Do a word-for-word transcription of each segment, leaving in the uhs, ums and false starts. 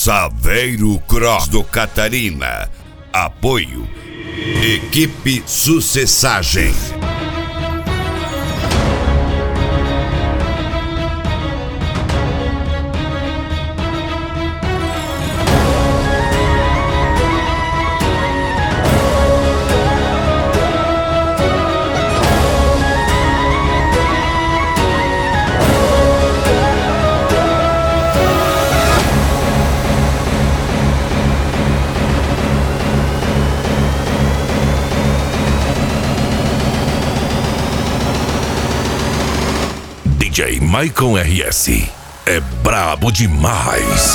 Saveiro Cross do Catarina. Apoio Equipe Sucessagem. D J Maicon R S é brabo demais.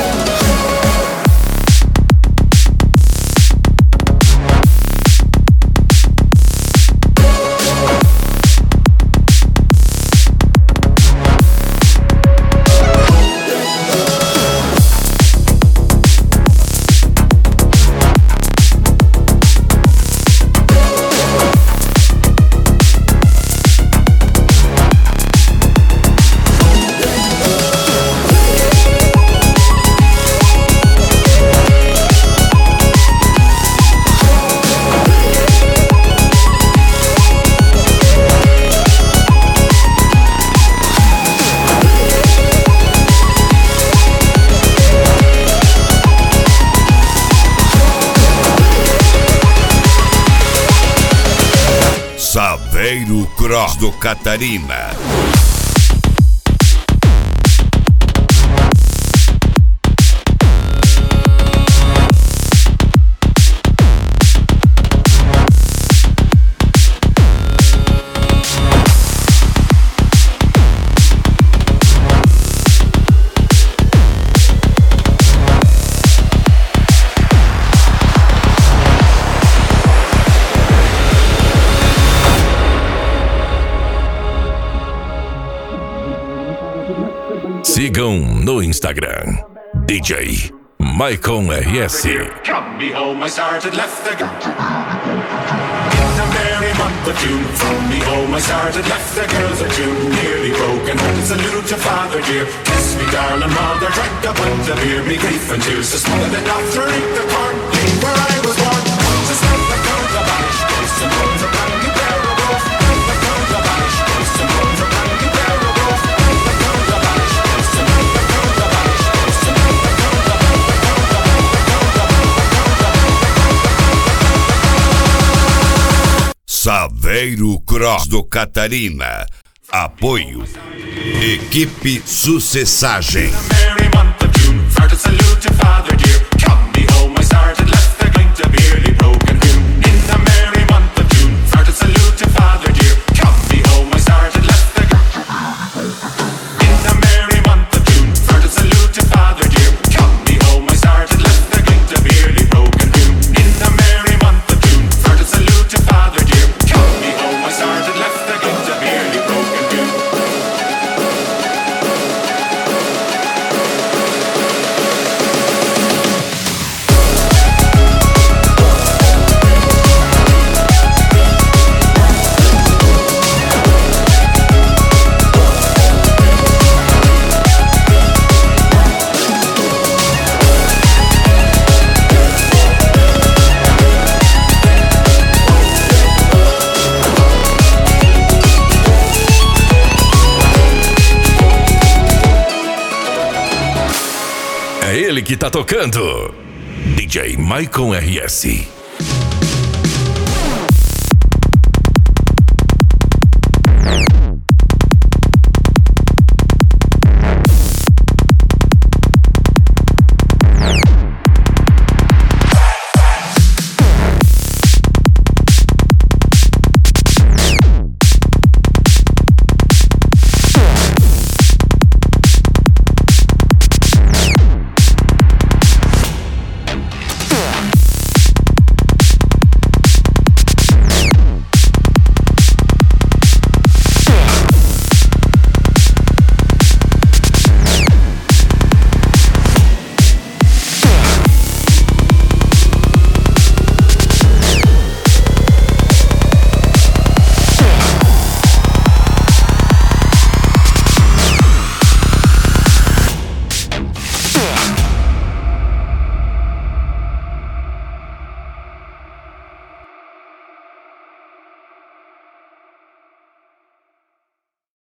Saveiro Cross do Catarina. Sigam no Instagram D J Maicon R S. Come me home, I started left the girl. In a merry month of June, from me home I started left the girls of June. Nearly broken hearted, salute your father dear. Kiss me darling mother, drank a pint of beer. Me grief and tears, so smothered it off to reap the corn. Leave where I was born. To spend the cones of Irish, place and bones of brand new pair of both. Spend the cones of Irish, place and bones of brand new pair of both. Spend the cones of Irish, place and bones of cones of Irish, place and bones of cones of Saveiro Cross do Catarina. Apoio Equipe Sucessagem. merry month of June, started salute your father dear. Come me home, I started left the pint of beerly broken June. In the merry month of June, started salute your father dear. Come me home, I started left the In the merry month of June, started salute your father dear. Come me home, I started left the pint of beerly broken June. In the merry month of June, started salute your father dear. Come me home, I started left the pint of beerly broken June. É ele que tá tocando. D J Maicon R S.